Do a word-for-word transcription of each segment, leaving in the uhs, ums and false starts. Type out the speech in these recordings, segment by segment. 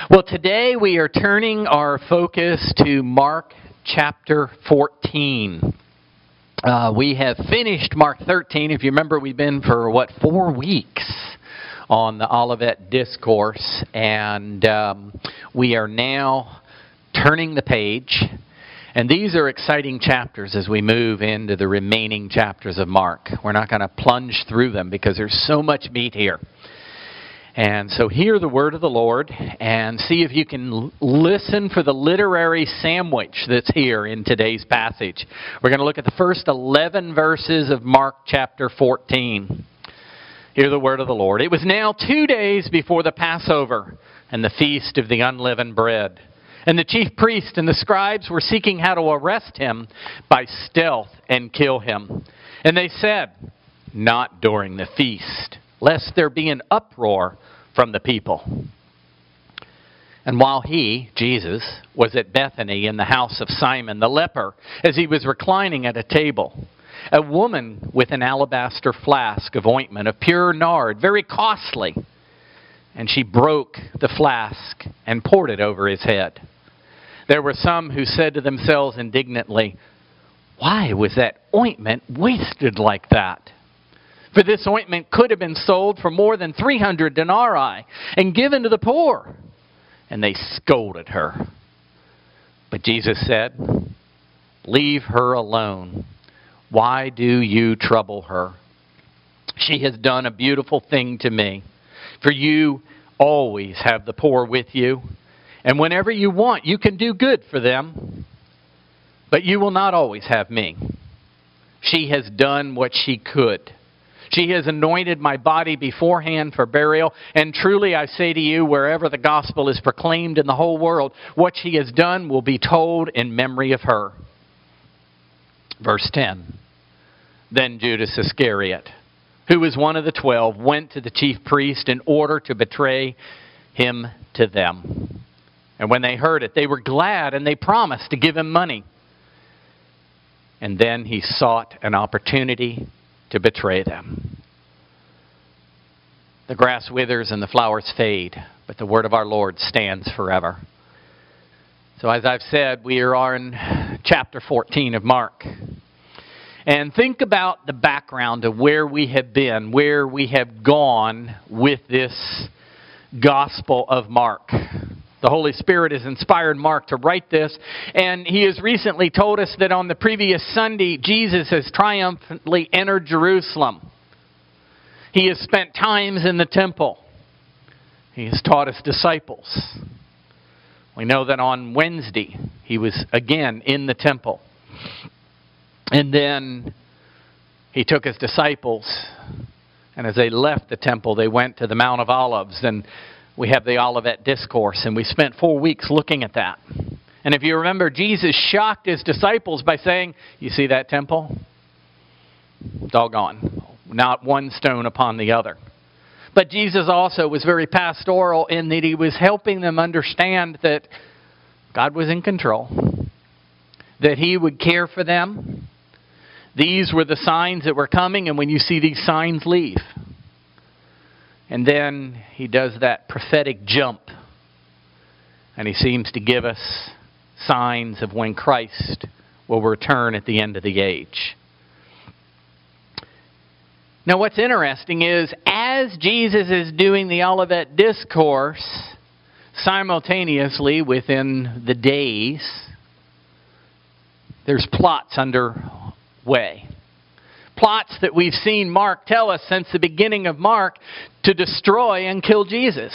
Well, today we are turning our focus to Mark chapter fourteen. Uh, we have finished Mark thirteen. If you remember, we've been for, what, four weeks on the Olivet Discourse. And um, we are now turning the page. And these are exciting chapters as we move into the remaining chapters of Mark. We're not going to plunge through them because there's so much meat here. And so hear the word of the Lord and see if you can listen for the literary sandwich that's here in today's passage. We're going to look at the first eleven verses of Mark chapter fourteen. Hear the word of the Lord. It was now two days before the Passover and the feast of the unleavened bread. And the chief priests and the scribes were seeking how to arrest him by stealth and kill him. And they said, "Not during the feast, lest there be an uproar from the people." And while he, Jesus, was at Bethany in the house of Simon the leper, as he was reclining at a table, a woman with an alabaster flask of ointment of pure nard, very costly, and she broke the flask and poured it over his head. There were some who said to themselves indignantly, "Why was that ointment wasted like that? For this ointment could have been sold for more than three hundred denarii and given to the poor." And they scolded her. But Jesus said, "Leave her alone. Why do you trouble her? She has done a beautiful thing to me. For you always have the poor with you, and whenever you want, you can do good for them. But you will not always have me. She has done what she could. She has anointed my body beforehand for burial. And truly I say to you, wherever the gospel is proclaimed in the whole world, what she has done will be told in memory of her." Verse ten. Then Judas Iscariot, who was one of the twelve, went to the chief priest in order to betray him to them. And when they heard it, they were glad, and they promised to give him money. And then he sought an opportunity to betray them. The grass withers and the flowers fade, but the word of our Lord stands forever. So as I've said, we are in chapter fourteen of Mark. And think about the background of where we have been, where we have gone with this Gospel of Mark. The Holy Spirit has inspired Mark to write this, and he has recently told us that on the previous Sunday, Jesus has triumphantly entered Jerusalem. He has spent times in the temple. He has taught his disciples. We know that on Wednesday, he was again in the temple. And then he took his disciples, and as they left the temple, they went to the Mount of Olives, and we have the Olivet Discourse, and we spent four weeks looking at that. And if you remember, Jesus shocked his disciples by saying, "You see that temple? It's all gone. Not one stone upon the other." But Jesus also was very pastoral in that he was helping them understand that God was in control, that he would care for them. These were the signs that were coming, and when you see these signs, leave. And then he does that prophetic jump, and he seems to give us signs of when Christ will return at the end of the age. Now what's interesting is, as Jesus is doing the Olivet Discourse, simultaneously within the days, there's plots underway. Plots that we've seen Mark tell us since the beginning of Mark to destroy and kill Jesus.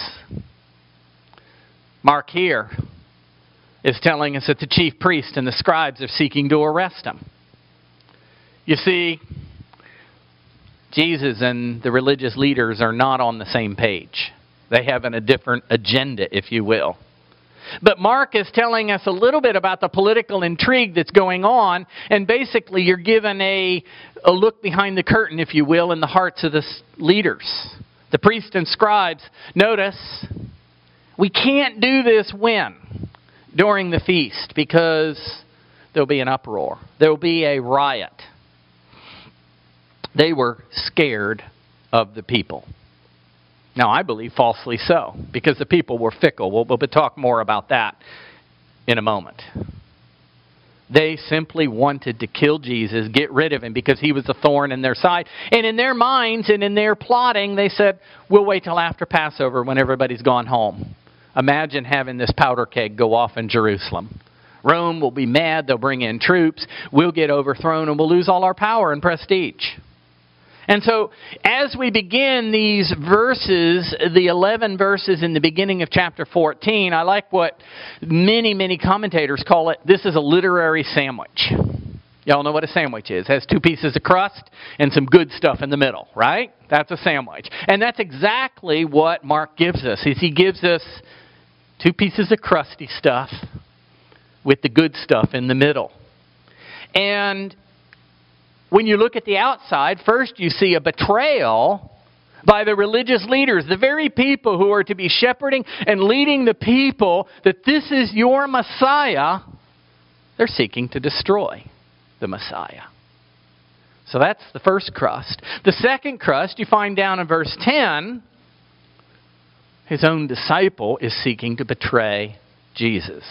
Mark here is telling us that the chief priests and the scribes are seeking to arrest him. You see, Jesus and the religious leaders are not on the same page. They have a different agenda, if you will. But Mark is telling us a little bit about the political intrigue that's going on, and basically you're given a, a look behind the curtain, if you will, in the hearts of the leaders. The priests and scribes. Notice, we can't do this when? During the feast, because there'll be an uproar. There'll be a riot. They were scared of the people. Now, I believe falsely so, because the people were fickle. We'll, we'll talk more about that in a moment. They simply wanted to kill Jesus, get rid of him, because he was a thorn in their side. And in their minds and in their plotting, they said, we'll wait till after Passover when everybody's gone home. Imagine having this powder keg go off in Jerusalem. Rome will be mad, they'll bring in troops, we'll get overthrown, and we'll lose all our power and prestige. And so, as we begin these verses, the eleven verses in the beginning of chapter fourteen, I like what many, many commentators call it, this is a literary sandwich. Y'all know what a sandwich is. It has two pieces of crust and some good stuff in the middle, right? That's a sandwich. And that's exactly what Mark gives us. Is he gives us two pieces of crusty stuff with the good stuff in the middle. And when you look at the outside, first you see a betrayal by the religious leaders, the very people who are to be shepherding and leading the people, that this is your Messiah. They're seeking to destroy the Messiah. So that's the first crust. The second crust you find down in verse ten. His own disciple is seeking to betray Jesus.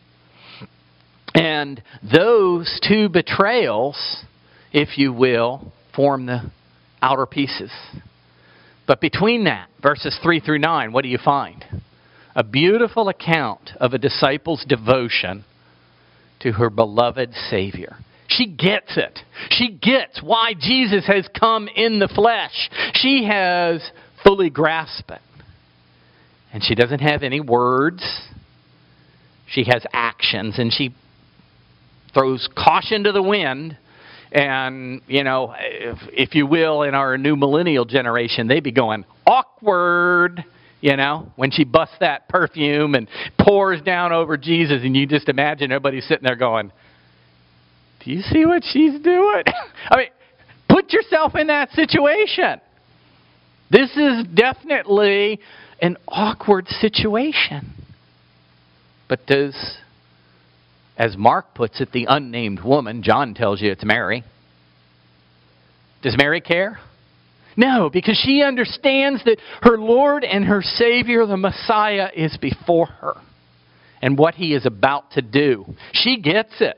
And those two betrayals, if you will, form the outer pieces. But between that, verses three through nine, what do you find? A beautiful account of a disciple's devotion to her beloved Savior. She gets it. She gets why Jesus has come in the flesh. She has fully grasped it. And she doesn't have any words. She has actions, and she throws caution to the wind. And, you know, if, if you will, in our new millennial generation, they'd be going, awkward, you know, when she busts that perfume and pours down over Jesus, and you just imagine everybody sitting there going, do you see what she's doing? I mean, put yourself in that situation. This is definitely an awkward situation. But does, as Mark puts it, the unnamed woman, John tells you it's Mary. Does Mary care? No, because she understands that her Lord and her Savior, the Messiah, is before her. And what he is about to do. She gets it.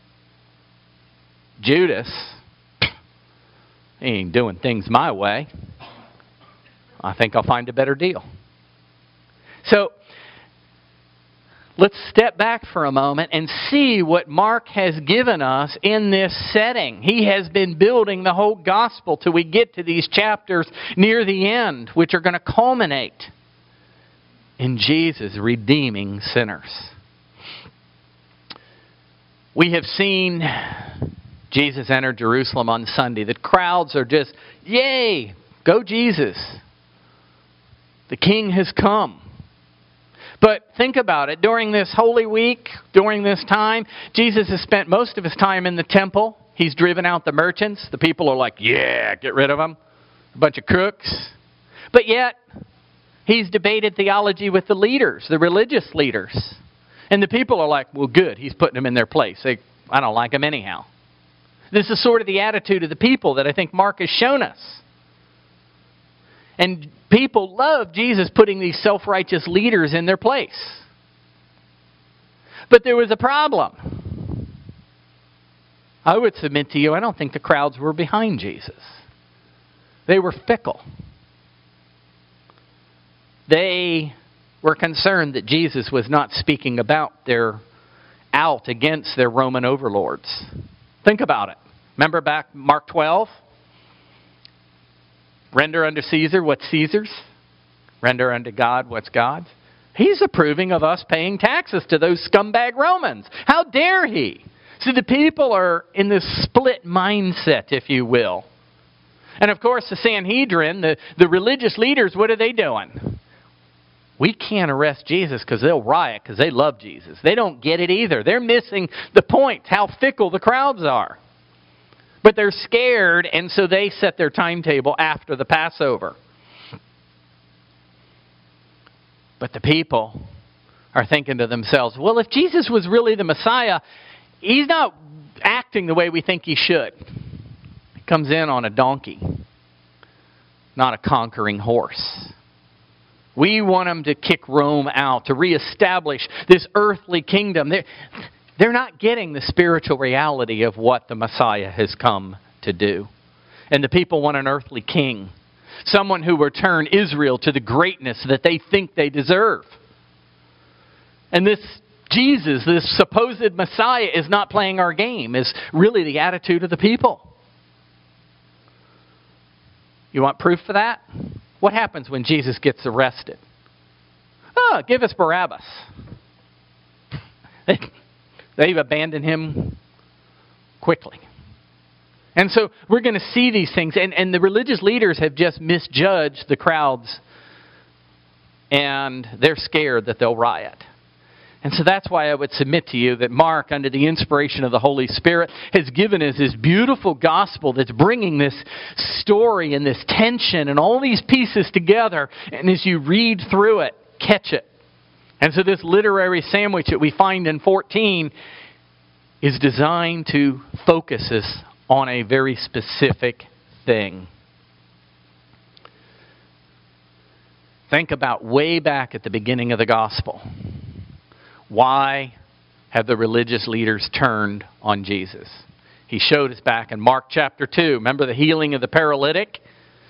Judas, he ain't doing things my way. I think I'll find a better deal. So, let's step back for a moment and see what Mark has given us in this setting. He has been building the whole gospel till we get to these chapters near the end, which are going to culminate in Jesus redeeming sinners. We have seen Jesus enter Jerusalem on Sunday. The crowds are just, yay, go Jesus. The King has come. But think about it. During this Holy Week, during this time, Jesus has spent most of his time in the temple. He's driven out the merchants. The people are like, yeah, get rid of them. A bunch of crooks. But yet, he's debated theology with the leaders, the religious leaders. And the people are like, well, good, he's putting them in their place. They, I don't like them anyhow. This is sort of the attitude of the people that I think Mark has shown us. And people love Jesus putting these self-righteous leaders in their place. But there was a problem. I would submit to you, I don't think the crowds were behind Jesus. They were fickle. They were concerned that Jesus was not speaking about their out against their Roman overlords. Think about it. Remember back Mark twelve? Render unto Caesar what's Caesar's. Render unto God what's God's. He's approving of us paying taxes to those scumbag Romans. How dare he? See, the people are in this split mindset, if you will. And of course, the Sanhedrin, the, the religious leaders, what are they doing? We can't arrest Jesus because they'll riot because they love Jesus. They don't get it either. They're missing the point, how fickle the crowds are. But they're scared, and so they set their timetable after the Passover. But the people are thinking to themselves, well, if Jesus was really the Messiah, he's not acting the way we think he should. He comes in on a donkey, not a conquering horse. We want them to kick Rome out, to reestablish this earthly kingdom. They're, they're not getting the spiritual reality of what the Messiah has come to do. And the people want an earthly king, someone who will turn Israel to the greatness that they think they deserve. And this Jesus, this supposed Messiah, is not playing our game, is really the attitude of the people. You want proof for that? What happens when Jesus gets arrested? Oh, give us Barabbas. They've abandoned him quickly. And so we're going to see these things. And, and the religious leaders have just misjudged the crowds. And they're scared that they'll riot. And so that's why I would submit to you that Mark, under the inspiration of the Holy Spirit, has given us this beautiful gospel that's bringing this story and this tension and all these pieces together. And as you read through it, catch it. And so this literary sandwich that we find in fourteen is designed to focus us on a very specific thing. Think about way back at the beginning of the gospel. Why have the religious leaders turned on Jesus? He showed us back in Mark chapter two. Remember the healing of the paralytic?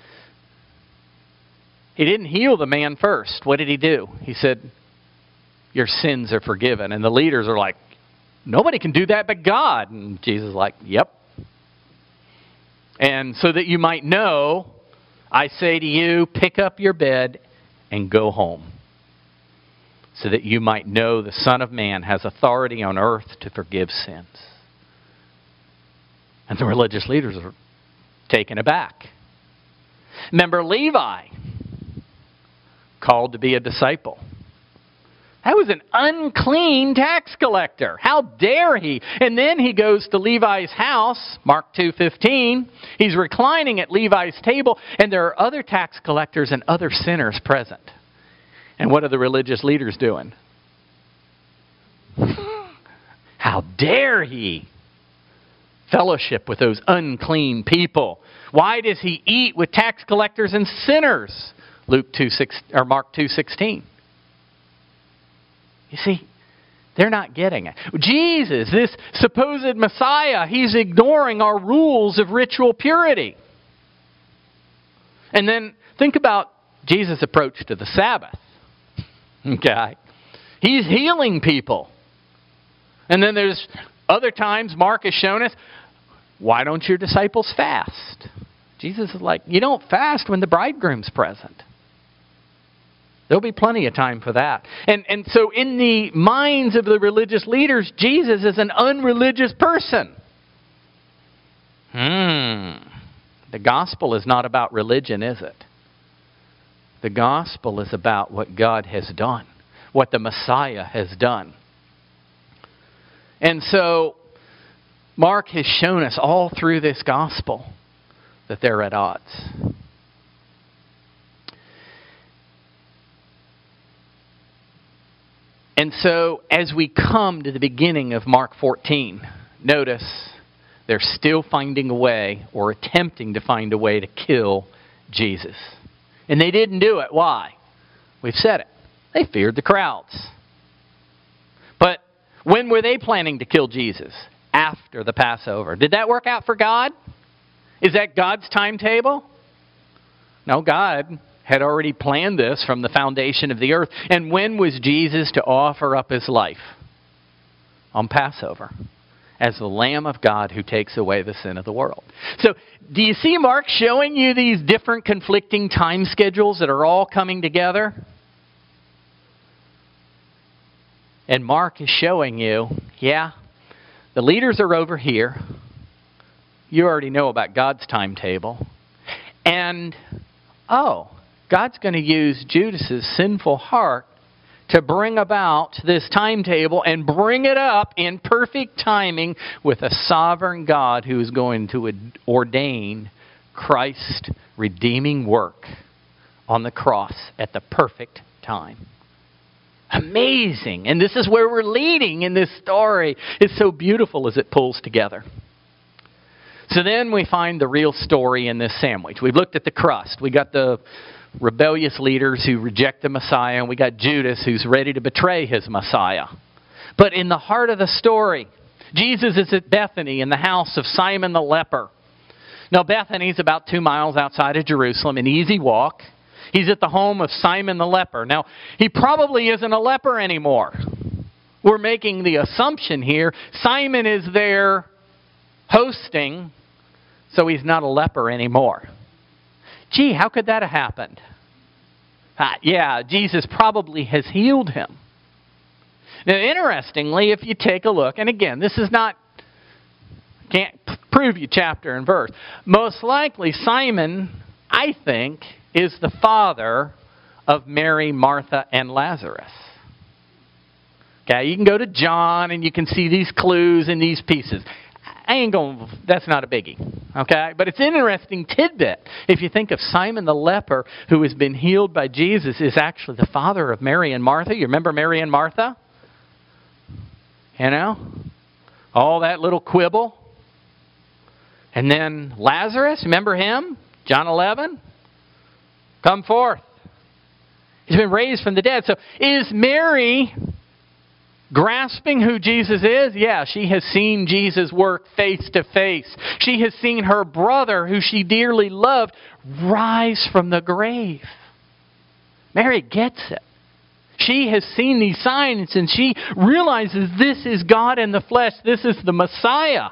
He didn't heal the man first. What did he do? He said, your sins are forgiven. And the leaders are like, nobody can do that but God. And Jesus is like, yep. And so that you might know, I say to you, pick up your bed and go home, so that you might know the Son of Man has authority on earth to forgive sins. And the religious leaders are taken aback. Remember Levi, called to be a disciple. That was an unclean tax collector. How dare he? And then he goes to Levi's house, Mark two fifteen. He's reclining at Levi's table, and there are other tax collectors and other sinners present. And what are the religious leaders doing? How dare he fellowship with those unclean people? Why does he eat with tax collectors and sinners? Luke two six or Mark two sixteen. You see, they're not getting it. Jesus, this supposed Messiah, he's ignoring our rules of ritual purity. And then think about Jesus' approach to the Sabbath. Okay. He's healing people. And then there's other times Mark has shown us, why don't your disciples fast? Jesus is like, you don't fast when the bridegroom's present. There'll be plenty of time for that. And and so in the minds of the religious leaders, Jesus is an unreligious person. Hmm. The gospel is not about religion, is it? The gospel is about what God has done, what the Messiah has done. And so Mark has shown us all through this gospel that they're at odds. And so as we come to the beginning of Mark fourteen, notice they're still finding a way or attempting to find a way to kill Jesus. And they didn't do it. Why? We've said it. They feared the crowds. But when were they planning to kill Jesus? After the Passover. Did that work out for God? Is that God's timetable? No, God had already planned this from the foundation of the earth. And when was Jesus to offer up his life? On Passover. As the Lamb of God who takes away the sin of the world. So, do you see Mark showing you these different conflicting time schedules that are all coming together? And Mark is showing you, yeah, the leaders are over here. You already know about God's timetable. And, oh, God's going to use Judas's sinful heart to bring about this timetable and bring it up in perfect timing with a sovereign God who is going to ordain Christ's redeeming work on the cross at the perfect time. Amazing. And this is where we're leading in this story. It's so beautiful as it pulls together. So then we find the real story in this sandwich. We've looked at the crust. We got the rebellious leaders who reject the Messiah, and we got Judas who's ready to betray his Messiah. But in the heart of the story, Jesus is at Bethany in the house of Simon the leper. Now, Bethany is about two miles outside of Jerusalem, an easy walk. He's at the home of Simon the leper. Now, he probably isn't a leper anymore. We're making the assumption here Simon is there hosting, so he's not a leper anymore. Gee, how could that have happened? Ah, yeah, Jesus probably has healed him. Now, interestingly, if you take a look, and again, this is not, can't prove you chapter and verse. Most likely, Simon, I think, is the father of Mary, Martha, and Lazarus. Okay, you can go to John and you can see these clues and these pieces. I ain't going, that's not a biggie. Okay, but it's an interesting tidbit. If you think of Simon the leper, who has been healed by Jesus, is actually the father of Mary and Martha. You remember Mary and Martha? You know? All that little quibble. And then Lazarus, remember him? John eleven. Come forth. He's been raised from the dead. So is Mary grasping who Jesus is? Yeah, she has seen Jesus work face to face. She has seen her brother, who she dearly loved, rise from the grave. Mary gets it. She has seen these signs and she realizes this is God in the flesh. This is the Messiah.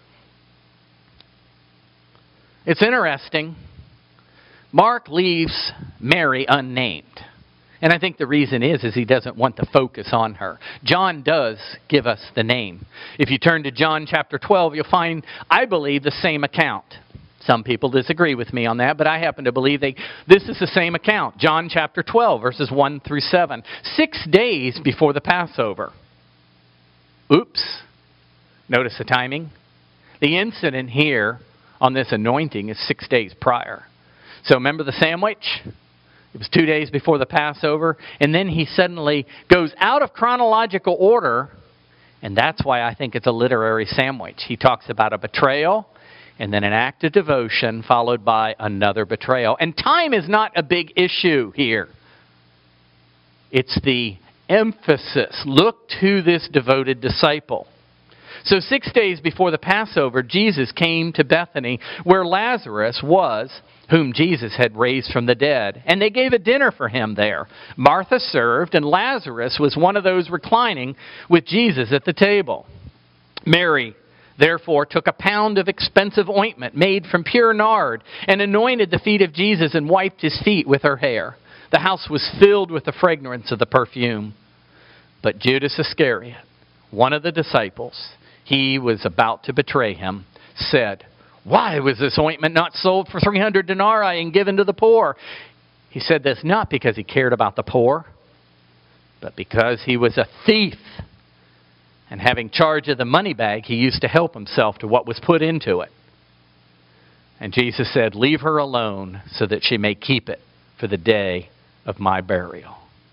It's interesting. Mark leaves Mary unnamed. And I think the reason is, is he doesn't want to focus on her. John does give us the name. If you turn to John chapter twelve, you'll find, I believe, the same account. Some people disagree with me on that, but I happen to believe they, this is the same account. John chapter twelve, verses one through seven. Six days before the Passover. Oops. Notice the timing. The incident here on this anointing is six days prior. So remember the sandwich? It was two days before the Passover. And then he suddenly goes out of chronological order. And that's why I think it's a literary sandwich. He talks about a betrayal and then an act of devotion followed by another betrayal. And time is not a big issue here. It's the emphasis. Look to this devoted disciple. So six days before the Passover, Jesus came to Bethany where Lazarus was, whom Jesus had raised from the dead. And they gave a dinner for him there. Martha served, and Lazarus was one of those reclining with Jesus at the table. Mary, therefore, took a pound of expensive ointment made from pure nard and anointed the feet of Jesus and wiped his feet with her hair. The house was filled with the fragrance of the perfume. But Judas Iscariot, one of the disciples, he was about to betray him, said, "Why was this ointment not sold for three hundred denarii and given to the poor?" He said this not because he cared about the poor, but because he was a thief. And having charge of the money bag, he used to help himself to what was put into it. And Jesus said, "Leave her alone so that she may keep it for the day of my burial."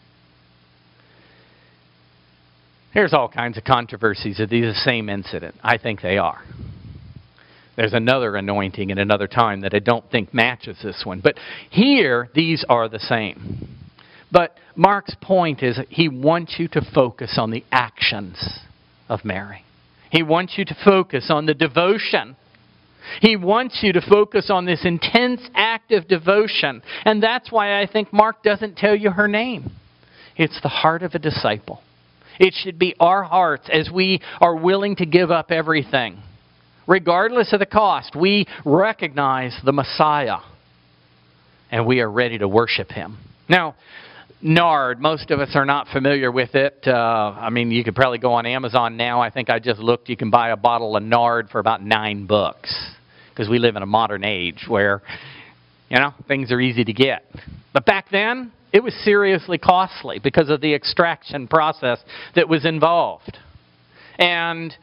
There's all kinds of controversies of the same incident. I think they are. There's another anointing at another time that I don't think matches this one. But here, these are the same. But Mark's point is he wants you to focus on the actions of Mary. He wants you to focus on the devotion. He wants you to focus on this intense act of devotion. And that's why I think Mark doesn't tell you her name. It's the heart of a disciple. It should be our hearts as we are willing to give up everything. Regardless of the cost, we recognize the Messiah. And we are ready to worship Him. Now, nard, most of us are not familiar with it. Uh, I mean, you could probably go on Amazon now. I think I just looked. You can buy a bottle of nard for about nine bucks. Because we live in a modern age where, you know, things are easy to get. But back then, it was seriously costly because of the extraction process that was involved. And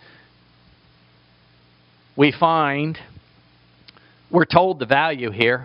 we find, we're told the value here.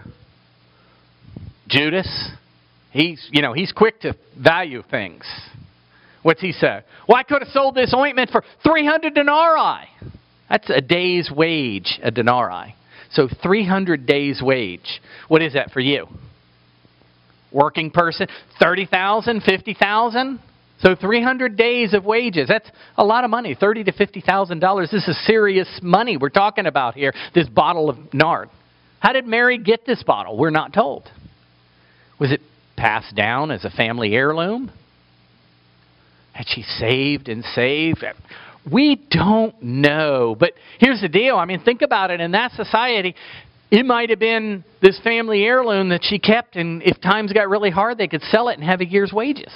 Judas, he's, you know, he's quick to value things. What's he say? Well, I could have sold this ointment for three hundred denarii. That's a day's wage, a denarii. So three hundred days' wage. What is that for you? Working person, thirty thousand dollars, fifty thousand dollars. So three hundred days of wages. That's a lot of money, thirty thousand to fifty thousand dollars. This is serious money we're talking about here, this bottle of nard. How did Mary get this bottle? We're not told. Was it passed down as a family heirloom? Had she saved and saved? We don't know. But here's the deal. I mean, think about it. In that society, it might have been this family heirloom that she kept, and if times got really hard, they could sell it and have a year's wages.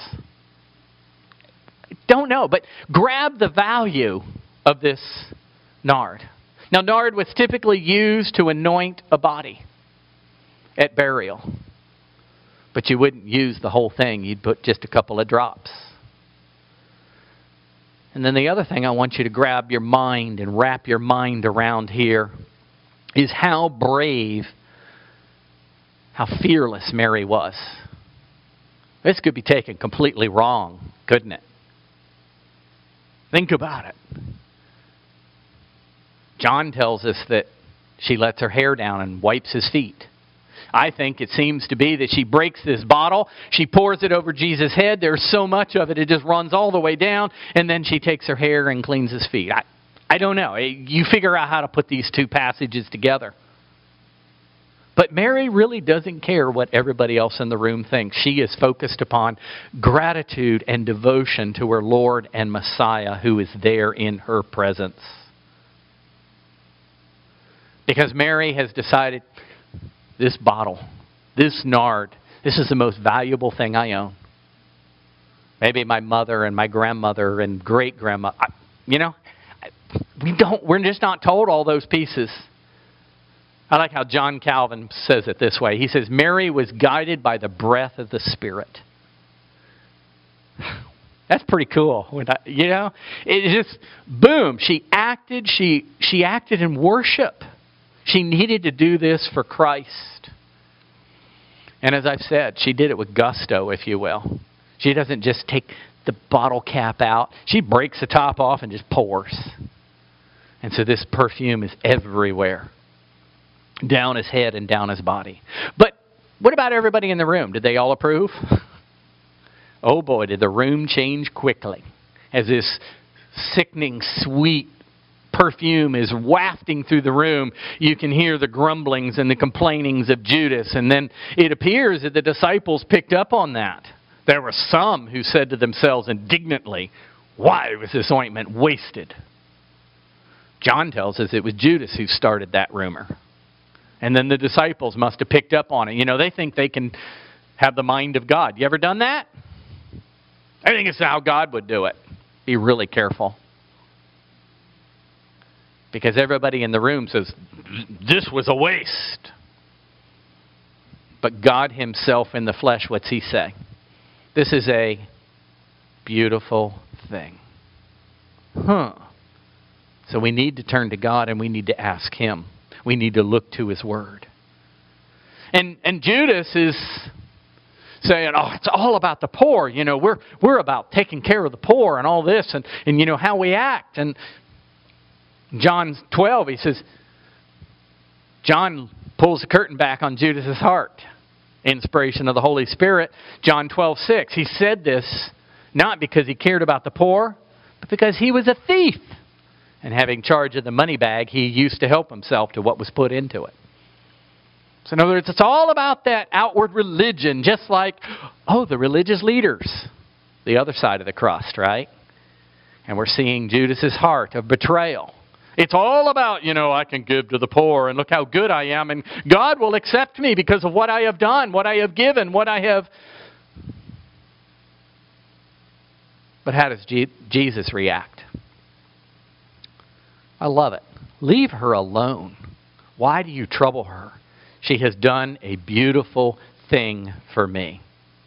Don't know, but grab the value of this nard. Now, nard was typically used to anoint a body at burial. But you wouldn't use the whole thing. You'd put just a couple of drops. And then the other thing I want you to grab your mind and wrap your mind around here is how brave, how fearless Mary was. This could be taken completely wrong, couldn't it? Think about it. John tells us that she lets her hair down and wipes his feet. I think it seems to be that she breaks this bottle, she pours it over Jesus' head, there's so much of it, it just runs all the way down, and then she takes her hair and cleans his feet. I, I don't know. You figure out how to put these two passages together. But Mary really doesn't care what everybody else in the room thinks. She is focused upon gratitude and devotion to her Lord and Messiah who is there in her presence. Because Mary has decided, this bottle, this nard, this is the most valuable thing I own. Maybe my mother and my grandmother and great-grandma, you know, we don't, we're just not told all those pieces. I like how John Calvin says it this way. He says, Mary was guided by the breath of the Spirit. That's pretty cool. When I, you know, it just, boom, she acted, she, she acted in worship. She needed to do this for Christ. And as I've said, she did it with gusto, if you will. She doesn't just take the bottle cap out. She breaks the top off and just pours. And so this perfume is everywhere. Down his head and down his body. But what about everybody in the room? Did they all approve? Oh boy, did the room change quickly. As this sickening, sweet perfume is wafting through the room, you can hear the grumblings and the complainings of Judas. And then it appears that the disciples picked up on that. There were some who said to themselves indignantly, why was this ointment wasted? John tells us it was Judas who started that rumor. And then the disciples must have picked up on it. You know, they think they can have the mind of God. You ever done that? I think it's how God would do it. Be really careful. Because everybody in the room says, this was a waste. But God himself in the flesh, what's he say? This is a beautiful thing. Huh. So we need to turn to God and we need to ask him. We need to look to his word. And and Judas is saying, oh, it's all about the poor. You know, we're we're about taking care of the poor and all this and, and you know, how we act. And John twelve, he says, John pulls the curtain back on Judas's heart. Inspiration of the Holy Spirit. John twelve six, he said this not because he cared about the poor, but because he was a thief. And having charge of the money bag, he used to help himself to what was put into it. So in other words, it's all about that outward religion, just like, oh, the religious leaders. The other side of the crust, right? And we're seeing Judas's heart of betrayal. It's all about, you know, I can give to the poor and look how good I am. And God will accept me because of what I have done, what I have given, what I have... But how does Je- Jesus react? I love it. Leave her alone. Why do you trouble her? She has done a beautiful thing for me.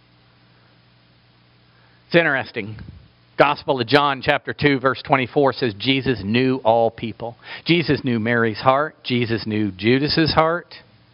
It's interesting. Gospel of John chapter two verse twenty-four says Jesus knew all people. Jesus knew Mary's heart. Jesus knew Judas's heart.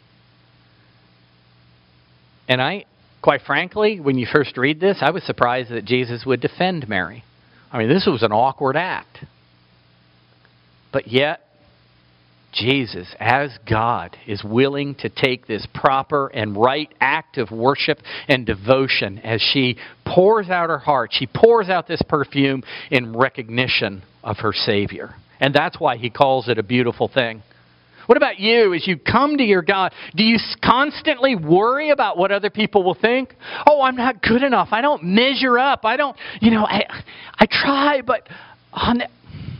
And I, quite frankly, when you first read this, I was surprised that Jesus would defend Mary. I mean, this was an awkward act. But yet, Jesus, as God, is willing to take this proper and right act of worship and devotion as she pours out her heart. She pours out this perfume in recognition of her Savior. And that's why he calls it a beautiful thing. What about you as you come to your God? Do you constantly worry about what other people will think? Oh, I'm not good enough. I don't measure up. I don't, you know, I, I try, but on the...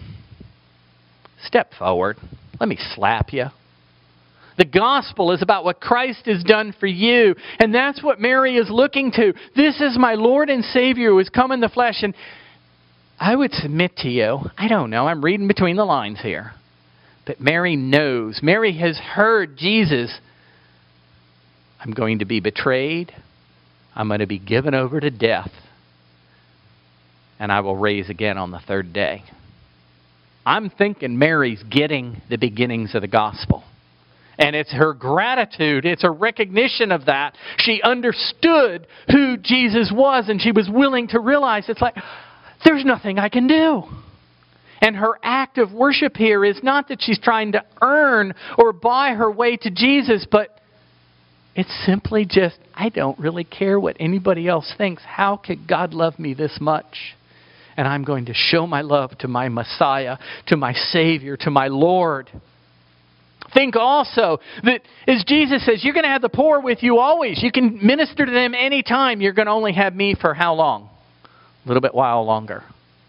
Step forward. Let me slap you. The gospel is about what Christ has done for you. And that's what Mary is looking to. This is my Lord and Savior who has come in the flesh. And I would submit to you, I don't know, I'm reading between the lines here. But Mary knows. Mary has heard Jesus. I'm going to be betrayed. I'm going to be given over to death. And I will rise again on the third day. I'm thinking Mary's getting the beginnings of the gospel. And it's her gratitude. It's a recognition of that. She understood who Jesus was, and she was willing to realize it's like, there's nothing I can do. And her act of worship here is not that she's trying to earn or buy her way to Jesus, but it's simply just, I don't really care what anybody else thinks. How could God love me this much? And I'm going to show my love to my Messiah, to my Savior, to my Lord. Think also that as Jesus says, you're going to have the poor with you always. You can minister to them anytime. You're going to only have me for how long? A little bit while longer.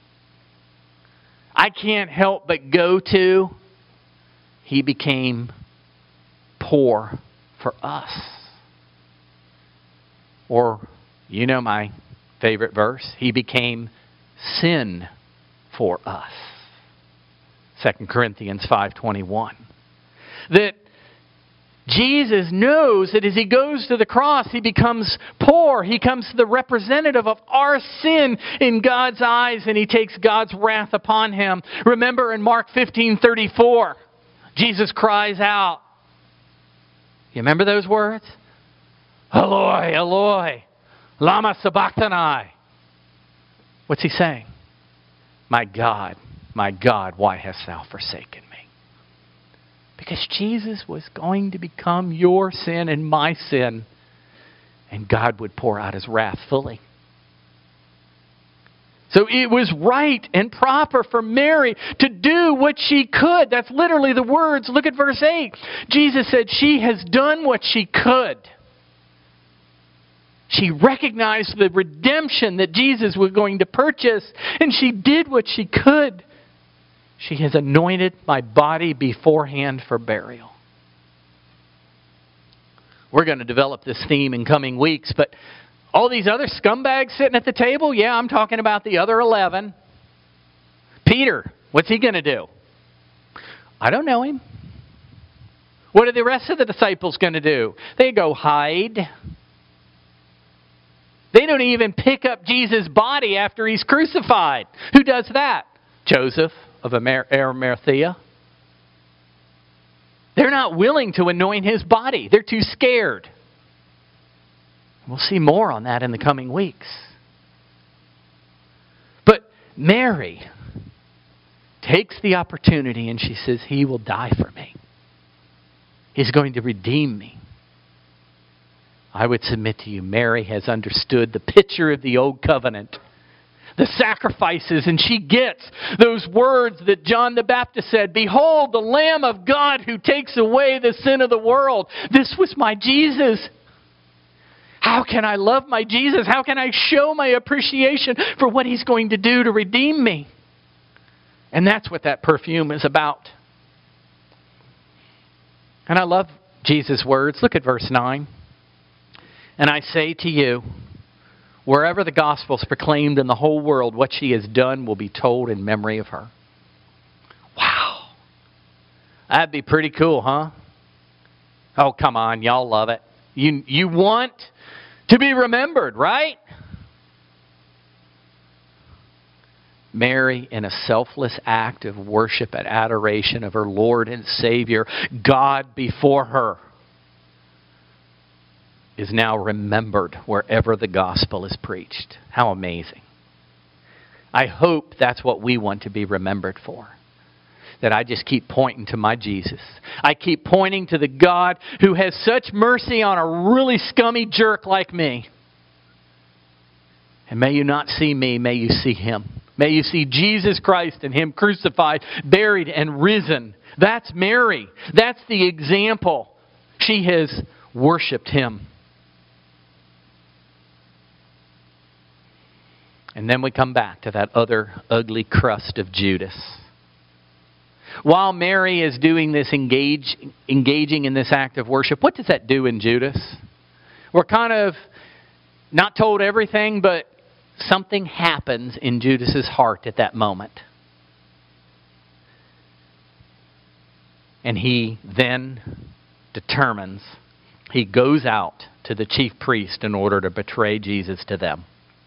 I can't help but go to. He became poor for us. Or, you know my favorite verse. He became sin for us. Second Corinthians five twenty-one. That Jesus knows that as he goes to the cross, he becomes poor. He becomes the representative of our sin in God's eyes, and he takes God's wrath upon him. Remember in Mark fifteen thirty-four, Jesus cries out. You remember those words? Eloi, Eloi, lama sabachthani. What's he saying? My God, my God, why hast thou forsaken me? Because Jesus was going to become your sin and my sin. And God would pour out his wrath fully. So it was right and proper for Mary to do what she could. That's literally the words. Look at verse eight. Jesus said she has done what she could. She recognized the redemption that Jesus was going to purchase, and she did what she could. She has anointed my body beforehand for burial. We're going to develop this theme in coming weeks, but all these other scumbags sitting at the table, yeah, I'm talking about the other eleven. Peter, what's he going to do? I don't know him. What are the rest of the disciples going to do? They go hide. They don't even pick up Jesus' body after he's crucified. Who does that? Joseph of Arimathea. They're not willing to anoint his body. They're too scared. We'll see more on that in the coming weeks. But Mary takes the opportunity and she says, he will die for me. He's going to redeem me. I would submit to you, Mary has understood the picture of the old covenant, the sacrifices, and she gets those words that John the Baptist said, behold, the Lamb of God who takes away the sin of the world. This was my Jesus. How can I love my Jesus? How can I show my appreciation for what he's going to do to redeem me? And that's what that perfume is about. And I love Jesus' words. Look at verse nine. And I say to you, wherever the gospel is proclaimed in the whole world, what she has done will be told in memory of her. Wow. That'd be pretty cool, huh? Oh, come on. Y'all love it. You, you want to be remembered, right? Mary, in a selfless act of worship and adoration of her Lord and Savior, God before her, is now remembered wherever the gospel is preached. How amazing. I hope that's what we want to be remembered for. that I just keep pointing to my Jesus. I keep pointing to the God who has such mercy on a really scummy jerk like me. And may you not see me, may you see Him. May you see Jesus Christ and Him crucified, buried, and risen. That's Mary. That's the example. She has worshiped Him. And then we come back to that other ugly crust of Judas. While Mary is doing this, engage, engaging in this act of worship, what does that do in Judas? We're kind of not told everything, but something happens in Judas's heart at that moment. And he then determines, he goes out to the chief priest in order to betray Jesus to them.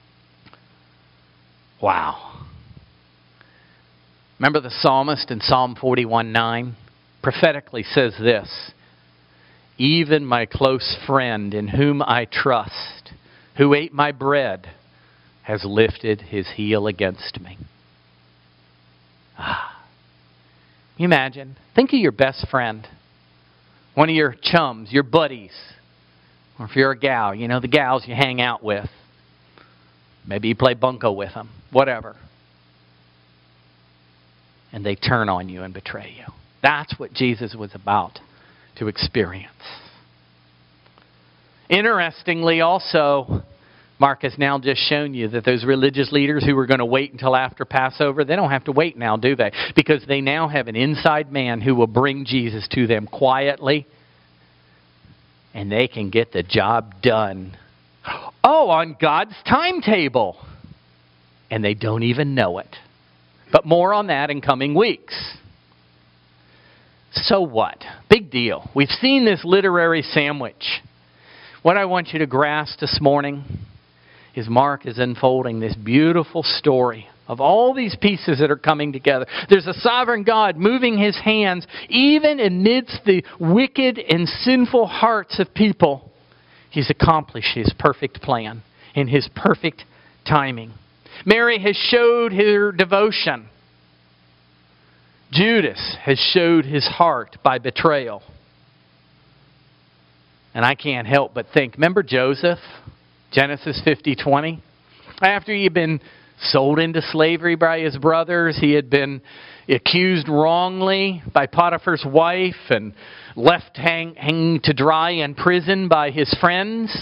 Wow. Remember the psalmist in Psalm forty-one nine? Prophetically says this, even my close friend in whom I trust, who ate my bread, has lifted his heel against me. Ah. Can you imagine? Think of your best friend. One of your chums, your buddies. Or if you're a gal, you know, the gals you hang out with. Maybe you play bunco with them. Whatever. And they turn on you and betray you. That's what Jesus was about to experience. Interestingly also, Mark has now just shown you that those religious leaders who were going to wait until after Passover, they don't have to wait now, do they? Because they now have an inside man who will bring Jesus to them quietly, and they can get the job done. Oh, on God's timetable. And they don't even know it. But more on that in coming weeks. So what? Big deal. We've seen this literary sandwich. What I want you to grasp this morning is Mark is unfolding this beautiful story of all these pieces that are coming together. There's a sovereign God moving His hands even amidst the wicked and sinful hearts of people. He's accomplished His perfect plan in His perfect timing. Mary has showed her devotion. Judas has showed his heart by betrayal. And I can't help but think, remember Joseph? Genesis fifty twenty. After he had been sold into slavery by his brothers, he had been accused wrongly by Potiphar's wife and left hang, hanging to dry in prison by his friends.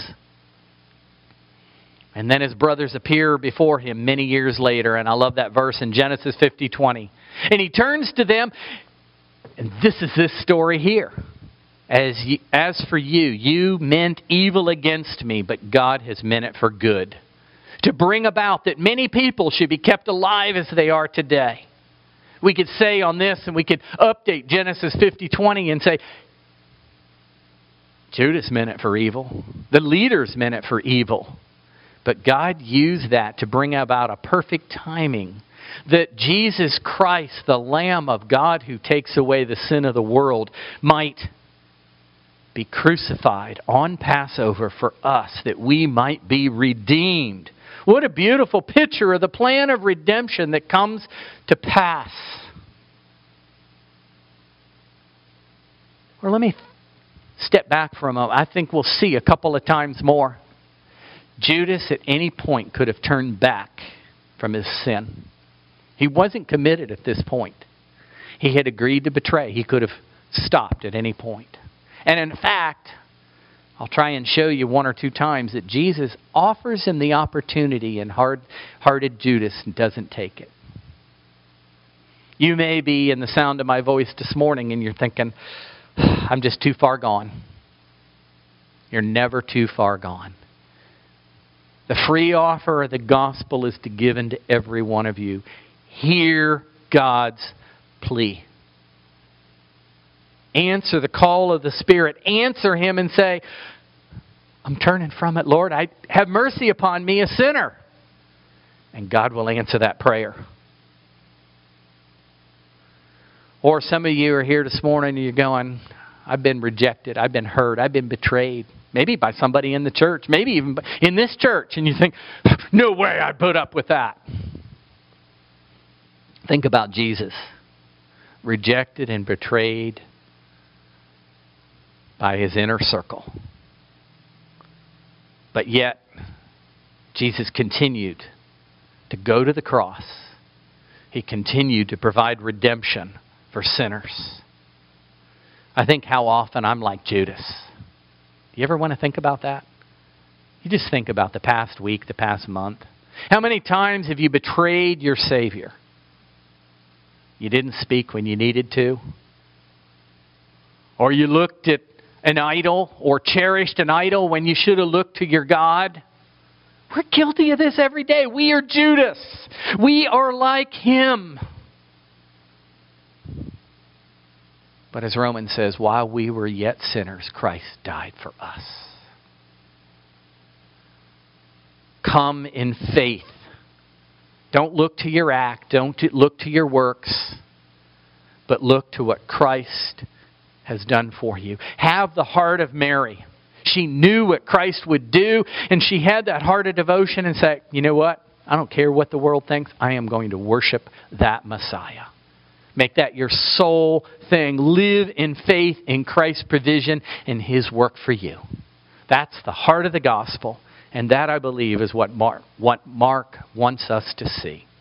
And then his brothers appear before him many years later. And I love that verse in Genesis fifty twenty. And he turns to them, and this is this story here. As, you, as for you, you meant evil against me, but God has meant it for good, to bring about that many people should be kept alive as they are today. We could say on this, and we could update Genesis fifty twenty and say, Judas meant it for evil. The leaders meant it for evil. But God used that to bring about a perfect timing, that Jesus Christ, the Lamb of God who takes away the sin of the world, might be crucified on Passover for us, that we might be redeemed. What a beautiful picture of the plan of redemption that comes to pass. Or let me step back for a moment. I think we'll see a couple of times more. Judas at any point could have turned back from his sin. He wasn't committed at this point. He had agreed to betray. He could have stopped at any point. And in fact, I'll try and show you one or two times that Jesus offers him the opportunity, and hard-hearted Judas doesn't take it. You may be in the sound of my voice this morning and you're thinking, I'm just too far gone. You're never too far gone. The free offer of the gospel is to given to every one of you. Hear God's plea. Answer the call of the Spirit. Answer Him and say, I'm turning from it, Lord. I have mercy upon me, a sinner. And God will answer that prayer. Or some of you are here this morning and you're going, I've been rejected. I've been hurt. I've been betrayed. Maybe by somebody in the church. Maybe even in this church. And you think, no way I'd put up with that. Think about Jesus. rejected and betrayed by his inner circle. But yet, Jesus continued to go to the cross. He continued to provide redemption for sinners. I think how often I'm like Judas. Do you ever want to think about that? You just think about the past week, the past month. How many times have you betrayed your Savior? You didn't speak when you needed to? Or you looked at an idol or cherished an idol when you should have looked to your God? We're guilty of this every day. We are Judas. We are like him. But as Romans says, while we were yet sinners, Christ died for us. Come in faith. Don't look to your act. Don't look to your works. But look to what Christ has done for you. Have the heart of Mary. She knew what Christ would do, and she had that heart of devotion and said, you know what? I don't care what the world thinks. I am going to worship that Messiah. Make that your sole thing. Live in faith in Christ's provision and his work for you. That's the heart of the gospel, and that, I believe, is what Mark, what Mark wants us to see.